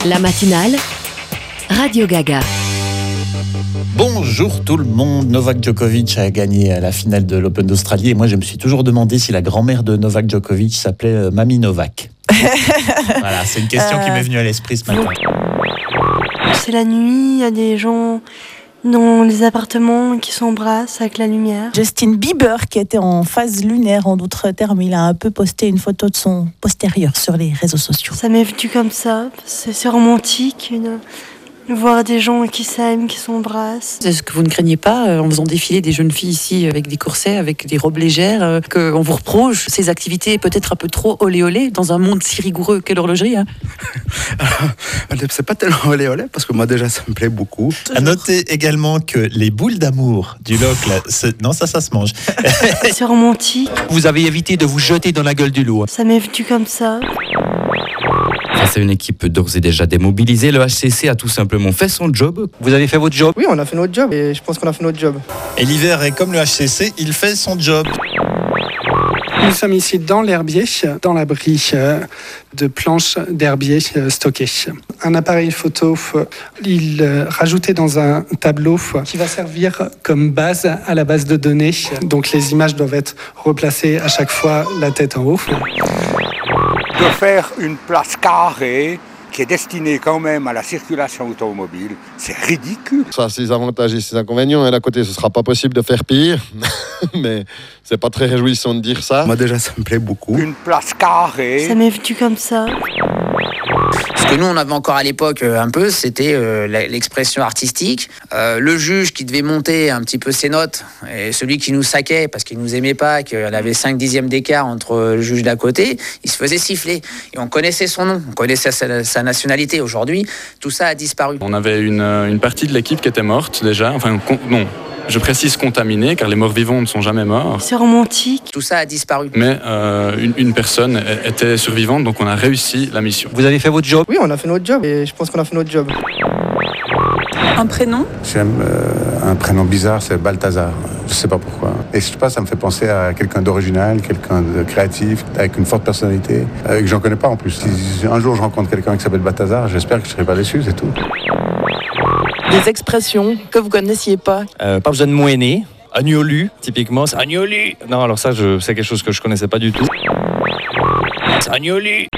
La matinale, Radio Gaga. Bonjour tout le monde, Novak Djokovic a gagné la finale de l'Open d'Australie et moi je me suis toujours demandé si la grand-mère de Novak Djokovic s'appelait Mamie Novak. Voilà, c'est une question qui m'est venue à l'esprit ce matin. C'est la nuit, il y a des gens dans les appartements qui s'embrassent avec la lumière. Justin Bieber qui était en phase lunaire, en d'autres termes, il a un peu posté une photo de son postérieur sur les réseaux sociaux. Ça m'est venu comme ça, c'est romantique, voir des gens qui s'aiment, qui s'embrassent. Est-ce que vous ne craignez pas, en faisant défiler des jeunes filles ici avec des corsets, avec des robes légères, qu'on vous reproche ces activités peut-être un peu trop olé-olé dans un monde si rigoureux qu'est l'horlogerie, hein? C'est pas tellement olé-olé, parce que moi déjà ça me plaît beaucoup. À noter également que les boules d'amour du loc, là, non ça se mange. C'est romantique. Vous avez évité de vous jeter dans la gueule du loup. Ça m'est venu comme ça. Face à une équipe d'ores et déjà démobilisée, le HCC a tout simplement fait son job. Vous avez fait votre job. Oui, on a fait notre job et je pense qu'on a fait notre job. Et l'hiver est comme le HCC, il fait son job. Nous sommes ici dans l'herbier, dans l'abri de planches d'herbier stockées. Un appareil photo, il rajouté dans un tableau qui va servir comme base à la base de données. Donc les images doivent être replacées à chaque fois la tête en haut. De faire une place carrée qui est destinée quand même à la circulation automobile, c'est ridicule. Ça a ses avantages et ses inconvénients. Et d'un côté, ce ne sera pas possible de faire pire, mais c'est pas très réjouissant de dire ça. Moi déjà ça me plaît beaucoup. Une place carrée. Ça m'est venu comme ça. Ce que nous on avait encore à l'époque un peu, c'était l'expression artistique. Le juge qui devait monter un petit peu ses notes, et celui qui nous saquait parce qu'il nous aimait pas, qu'il y avait 5 dixièmes d'écart entre le juge d'à côté, il se faisait siffler. Et on connaissait son nom, on connaissait sa nationalité. Aujourd'hui, tout ça a disparu. On avait une partie de l'équipe qui était morte déjà, non. Je précise contaminée, car les morts vivants ne sont jamais morts. C'est romantique. Tout ça a disparu. Mais une personne était survivante, donc on a réussi la mission. Vous avez fait votre job. Oui, on a fait notre job et je pense qu'on a fait notre job. Un prénom? J'aime un prénom bizarre, c'est Balthazar. Je sais pas pourquoi. Et je sais pas, ça me fait penser à quelqu'un d'original, quelqu'un de créatif, avec une forte personnalité, que j'en connais pas en plus. Si un jour je rencontre quelqu'un qui s'appelle Balthazar, j'espère que je serai pas déçu, c'est tout. Des expressions que vous connaissiez pas? Pas besoin de moyenner. Agnolu, typiquement. C'est Agnolu. Non, alors ça, c'est quelque chose que je connaissais pas du tout. C'est Agnolu.